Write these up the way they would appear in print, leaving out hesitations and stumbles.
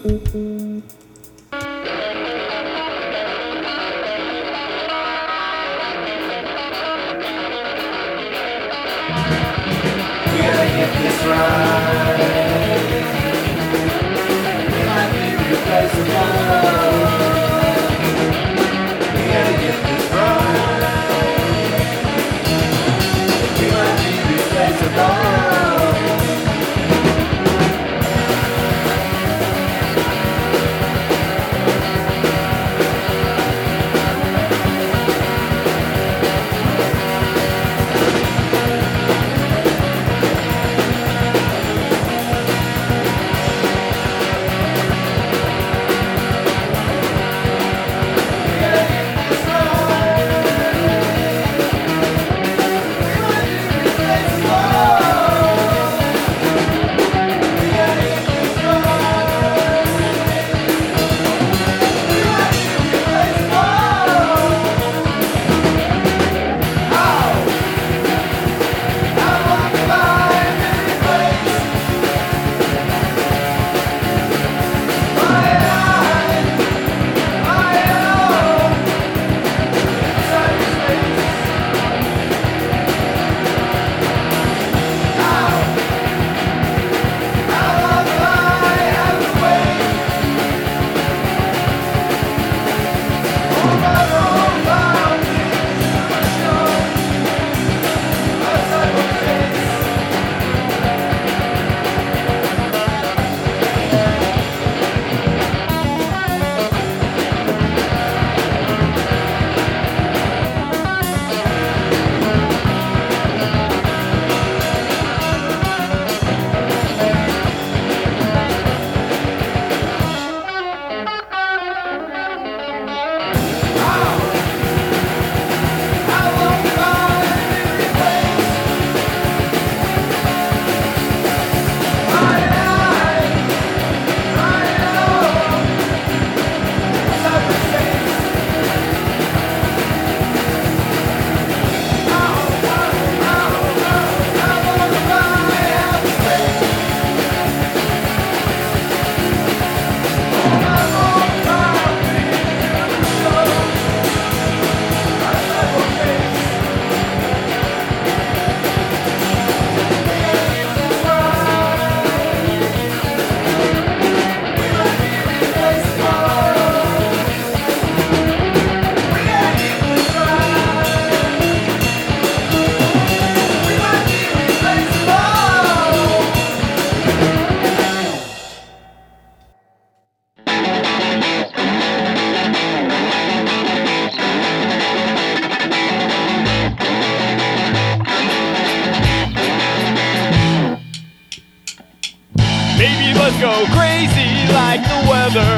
Let's go crazy like the weather.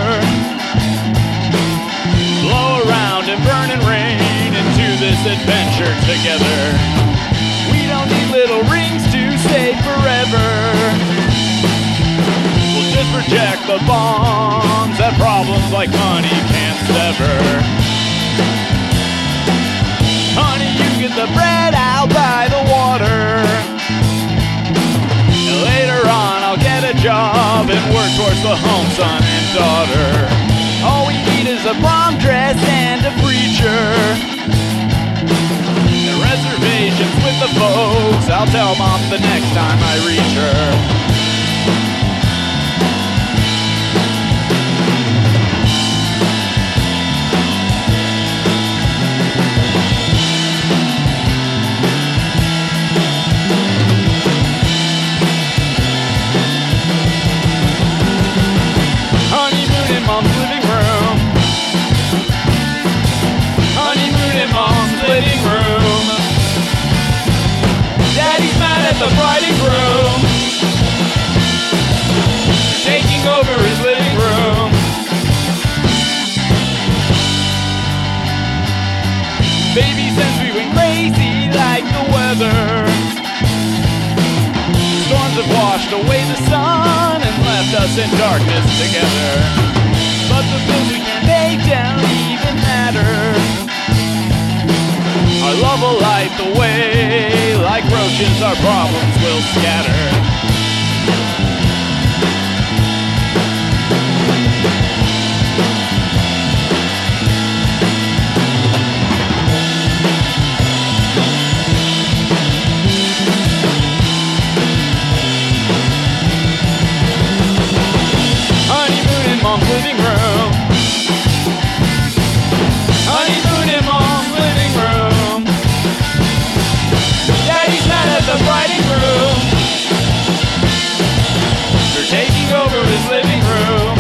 Blow around and burn and rain into this adventure together. We don't need little rings to stay forever. We'll just project the bonds that problems like money can't sever. Honey, you get the bread out by the water. Later on I'll get a job and work towards the home, son and daughter. All we need is a prom dress and a preacher, and reservations with the folks. I'll tell Mom the next time I reach her. Mom's living room. Honeymoon in Mom's living room. Daddy's mad at the bride and groom, taking over his living room. Baby, since we went crazy like the weather, storms have washed away the sun and left us in darkness together. But the bills we can't pay don't even matter. Our love will light the way. Like roaches, our problems will scatter. mom's living room. Honeymoon in mom's living room. Daddy's mad at the bride and groom. They're taking over his living room.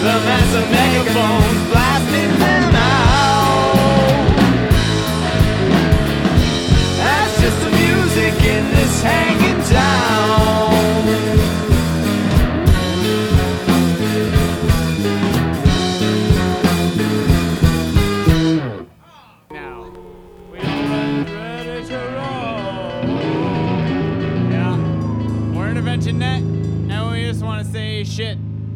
them as a megaphone, blasting them out. That's just the music in this hanging town. Now, we are ready to roll. Yeah, we're Intervention Net, and we just want to say shit.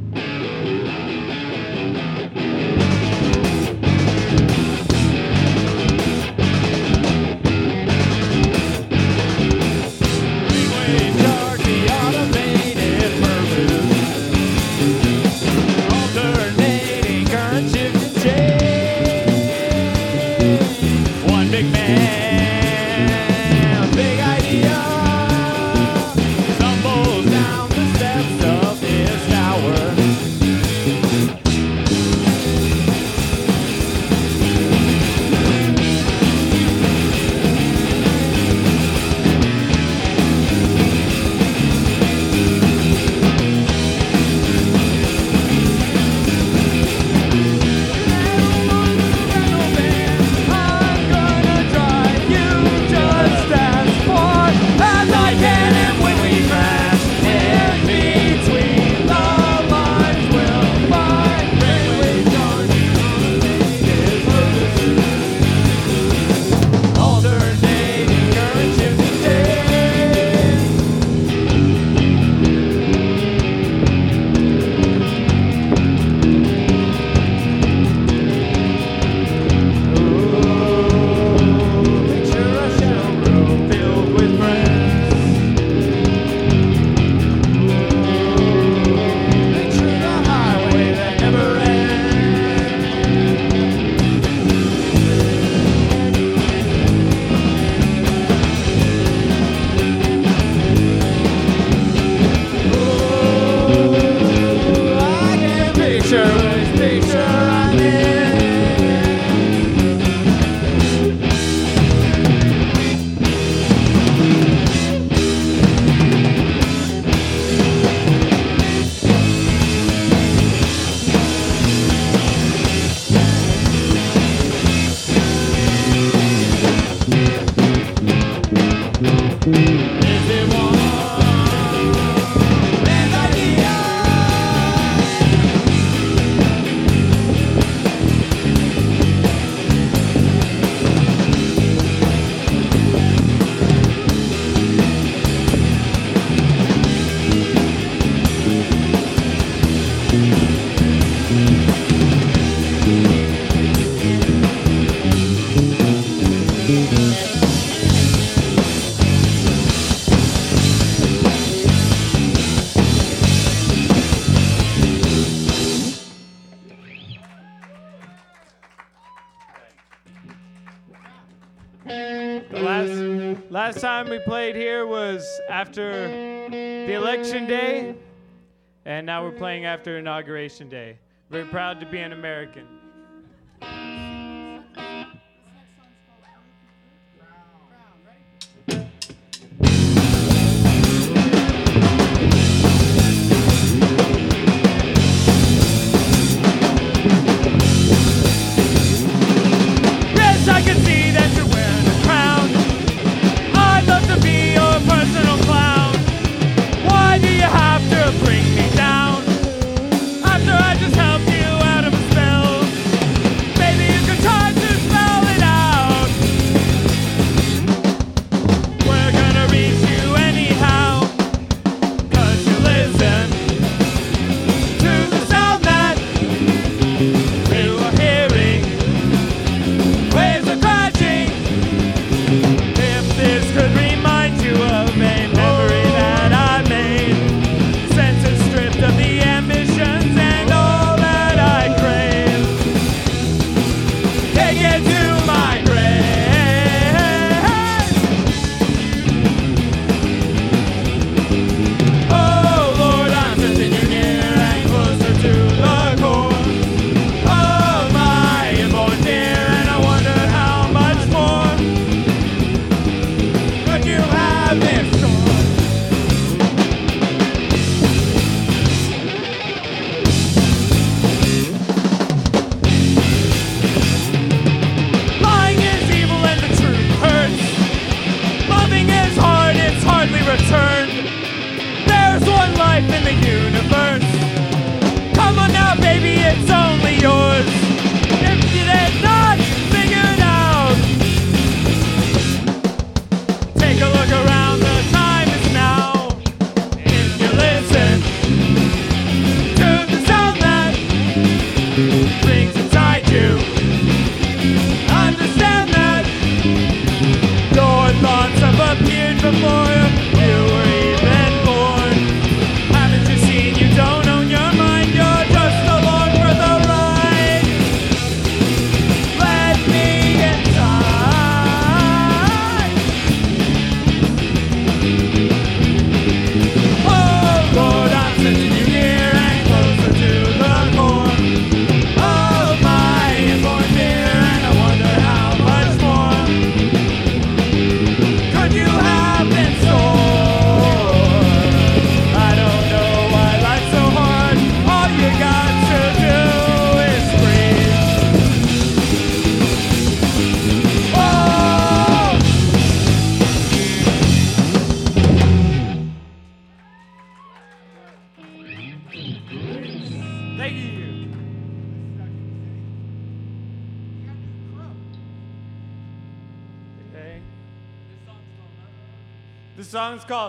Last time we played here was after the election day, and now we're playing after Inauguration Day. Very proud to be an American. Yes, I can see that you're wearing a crown. I'd love to be your personal clown. Why do you have to bring me down after I just helped you out of a spell? The song's called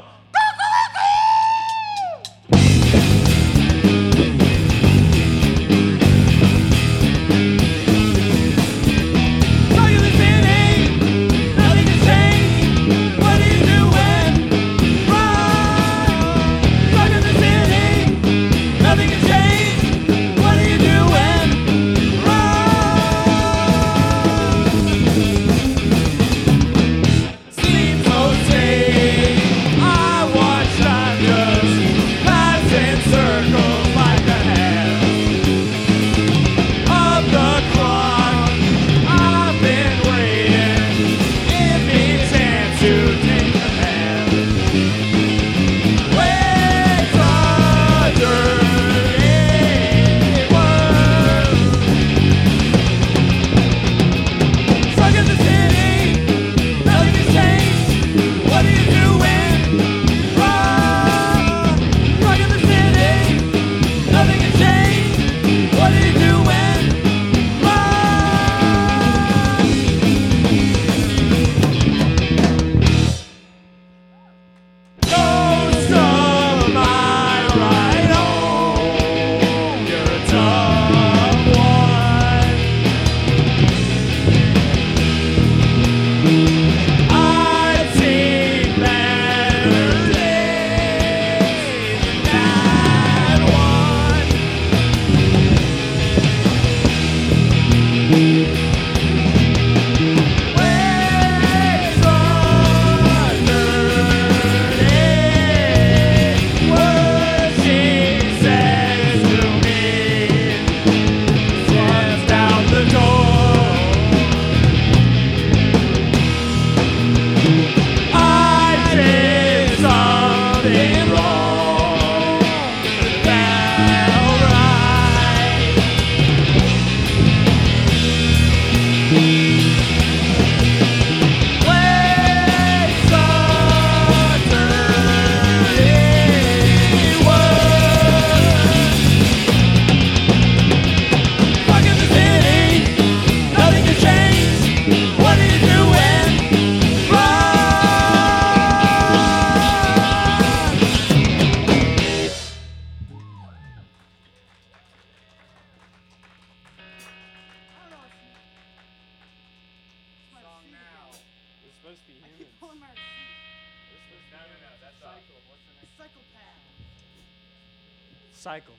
Cycles.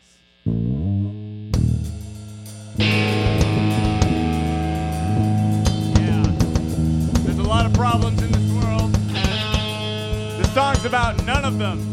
Yeah. There's a lot of problems in this world. The song's about none of them.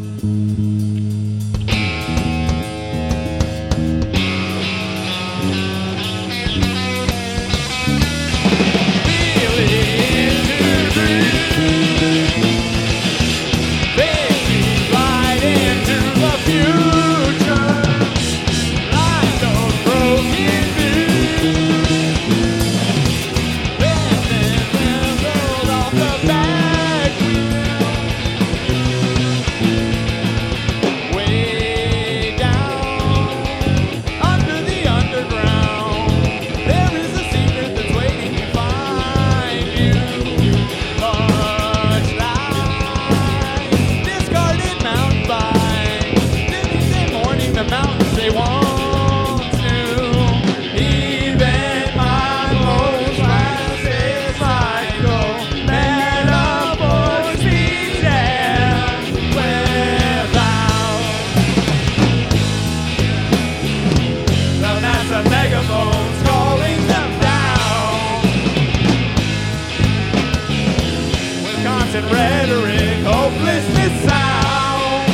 Rhetoric, hopelessness sound.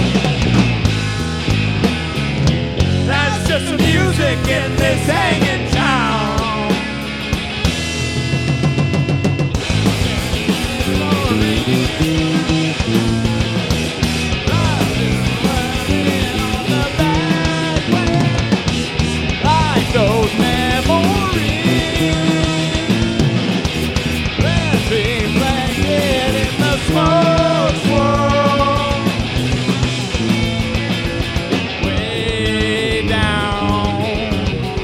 That's just the music in this hanging town. Like those memories. Let's be playing in the smoke swirl. Way down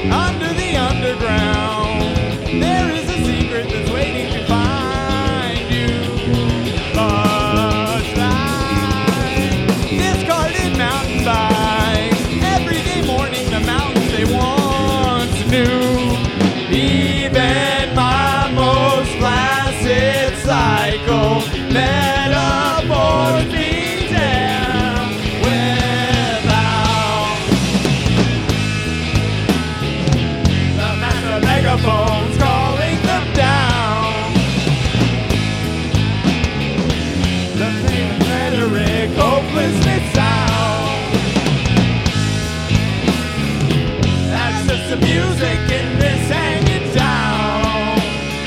music in this hanging town.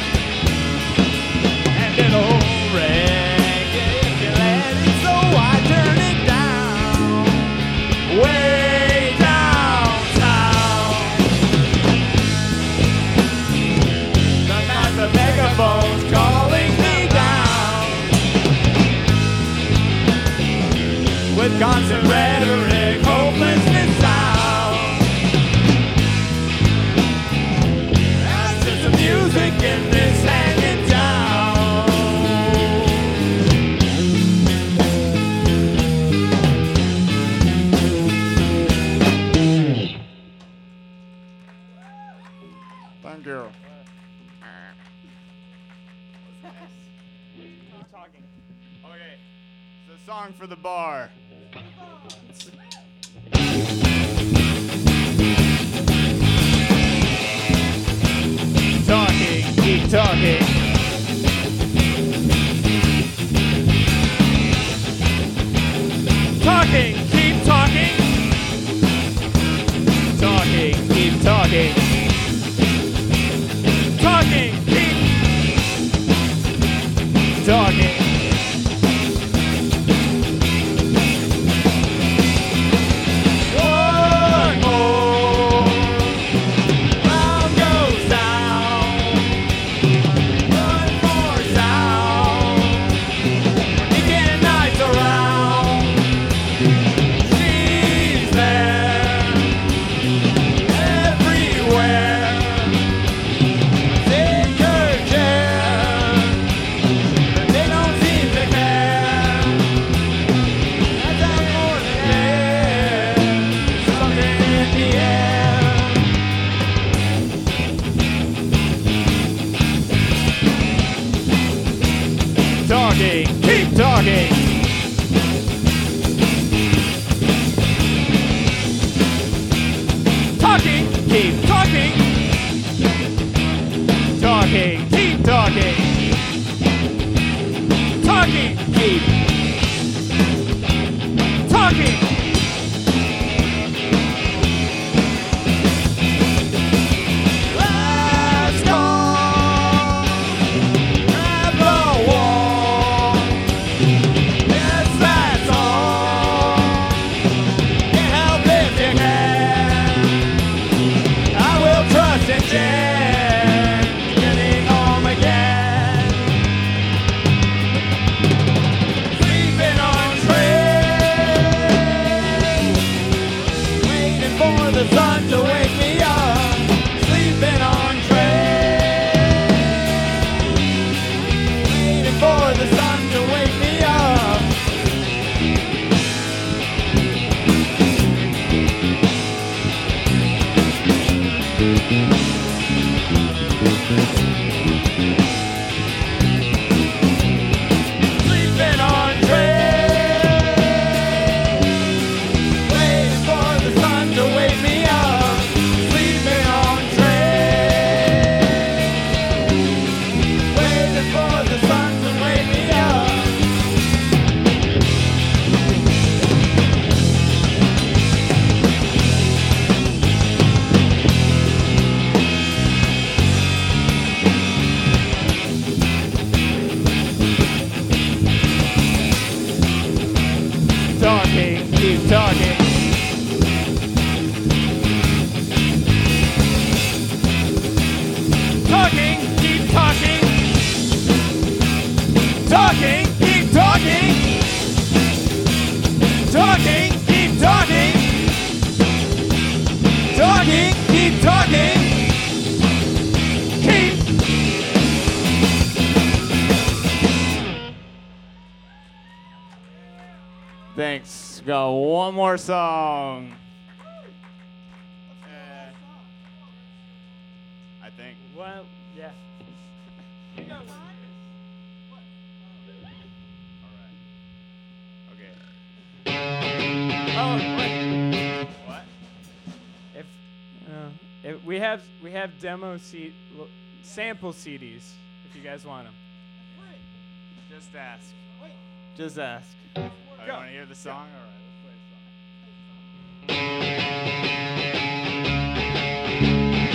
And it'll ring if you let it, so I turn it down. Way downtown. Sometimes the megaphone's calling me down with constant rhetoric, hopelessness sound. That's just the music in this hanging down. Thank you. Talking. Okay, it's a song for the bar. Talking, keep talking. Talking, keep talking. Talking, keep talking. Talking, keep talking. One more round goes down. One more sound. Weekend nights around. She's there everywhere. Take her chair, but they don't seem to care. That's not more than air. Something in the air. Talking, keep talking. Talking, keep talking. Talking, keep talking. Talking, keep talking. Last call, grab the wall. Yes, that's all. Can't help if you can. I will trust in Jen, getting home again. Sleeping on trains, waiting for the sun to wake me up. Sleeping on trains, waiting for the sun to wake me up. Sleeping on trains, waiting for the sun to wake me up. Sleeping on trains, waiting for the sun to wake me up. Talking, keep talking. Talking, keep talking. Talking, keep talking. Talking, keep talking. Talking, keep talking. Keep. Thanks. Got one more song. I think. Well, yeah. Okay. Oh, wait. What? If we have demo sample CDs if you guys want them. Just ask. Just ask. Oh, you want to hear the song? All right, let's play the song.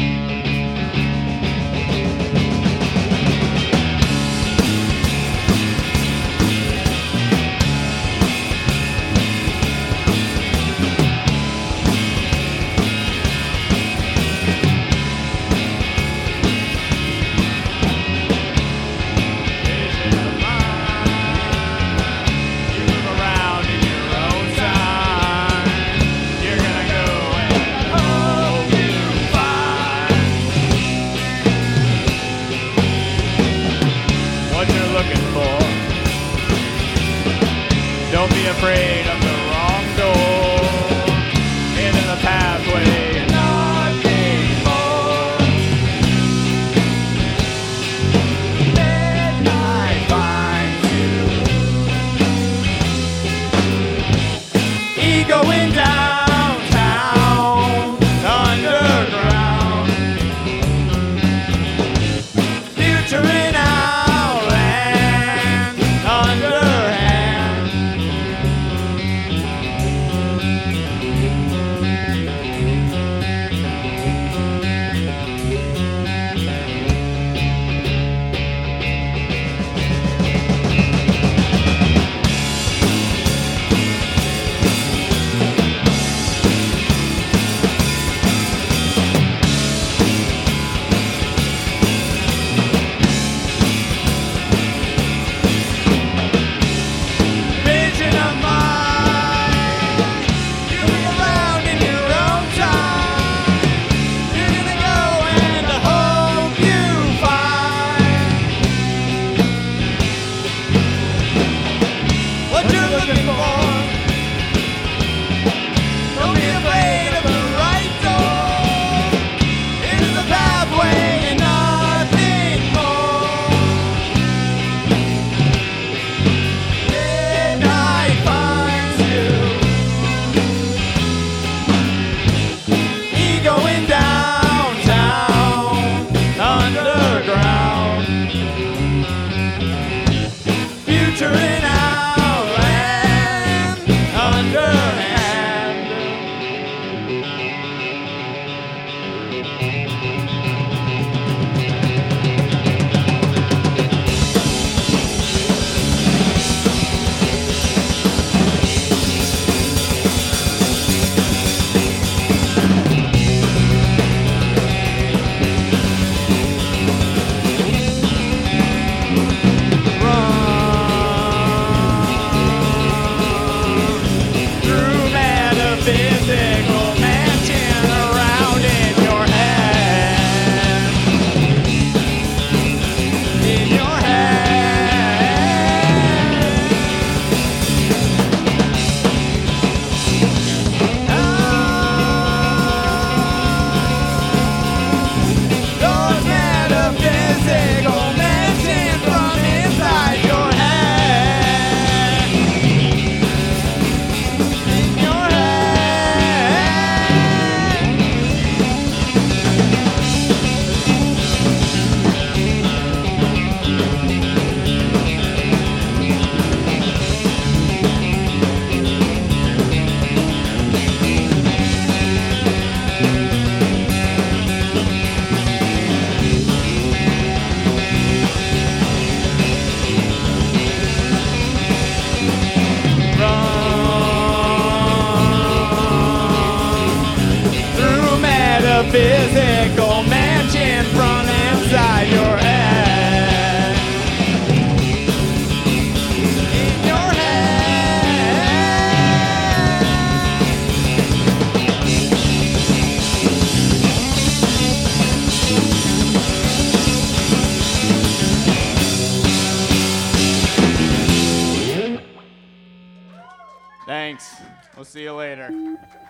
Through metaphysical mansion around in your head. In your head. Those metaphysical mansions from inside your head. In your head. Through metaphysical mansion from inside your head. In your head. Thanks. We'll see you later.